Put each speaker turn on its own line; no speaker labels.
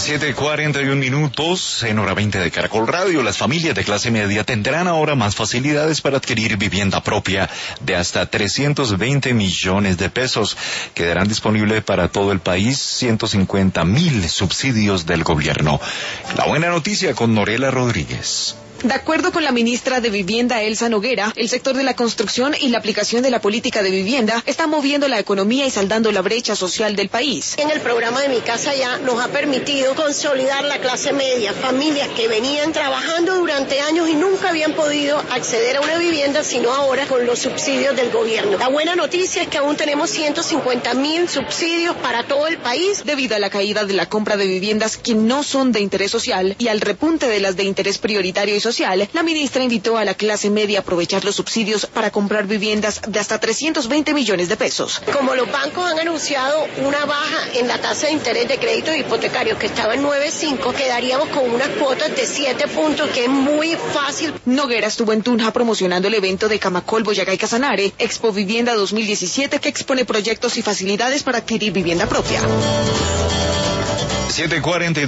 7:41 en hora 20 de Caracol Radio. Las familias de clase media tendrán ahora más facilidades para adquirir vivienda propia de hasta 320 millones de pesos. Quedarán disponibles para todo el país 150.000 subsidios del gobierno. La buena noticia con Norela Rodríguez.
De acuerdo con la ministra de Vivienda, Elsa Noguera, el sector de la construcción y la aplicación de la política de vivienda está moviendo la economía y saldando la brecha social del país.
En el programa de Mi Casa Ya nos ha permitido consolidar la clase media, familias que venían trabajando durante años y nunca habían podido acceder a una vivienda, sino ahora con los subsidios del gobierno. La buena noticia es que aún tenemos 150.000 subsidios para todo el país.
Debido a la caída de la compra de viviendas que no son de interés social y al repunte de las de interés prioritario y social, la ministra invitó a la clase media a aprovechar los subsidios para comprar viviendas de hasta 320 millones de pesos.
Como los bancos han anunciado una baja en la tasa de interés de créditos hipotecarios que estaba en 9.5, quedaríamos con unas cuotas de 7 puntos, que es muy fácil.
Noguera estuvo en Tunja promocionando el evento de Camacol, Boyacá y Casanare, Expo Vivienda 2017, que expone proyectos y facilidades para adquirir vivienda propia.
7:42